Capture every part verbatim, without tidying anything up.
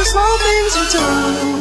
the small things you do.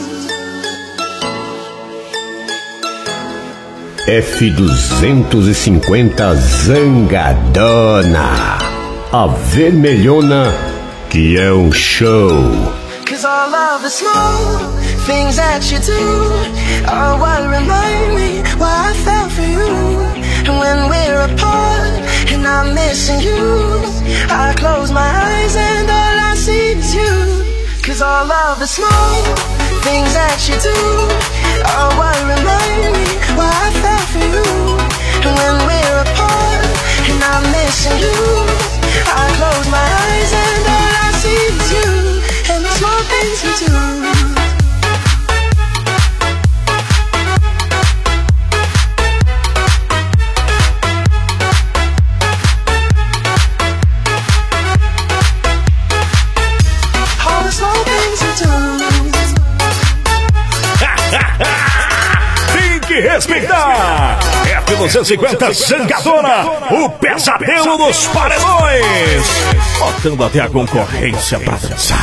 F duzentos e cinquenta Zangadona, a vermelhona que é um show. Cause all of the small things that you do are what remind me why I fell for you. And when we're apart and I'm missing you, I close my eyes and all I see is you. Cause all of the small things that you do are what remind me why I fell for you. And when we're apart and I'm missing you, I close my eyes and all I see is you. And the small things you do. Tem que respeitar! F duzentos e cinquenta Zangadona, o pesadelo dos paredões, botando até a concorrência pra dançar.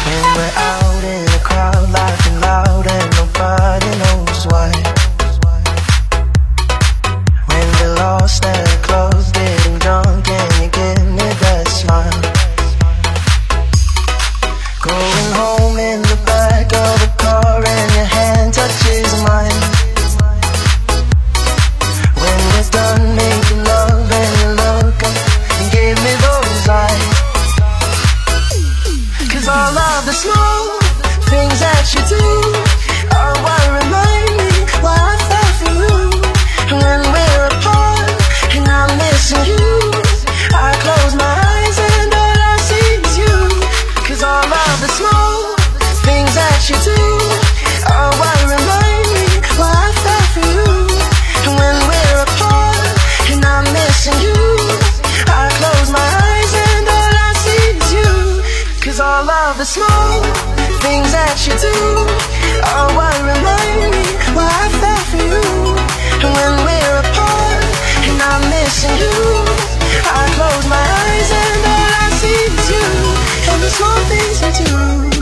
The small things that you do are what remind me why I fell for you. And when we're apart and I'm missing you, I close my eyes and all I see is you. And the small things you do.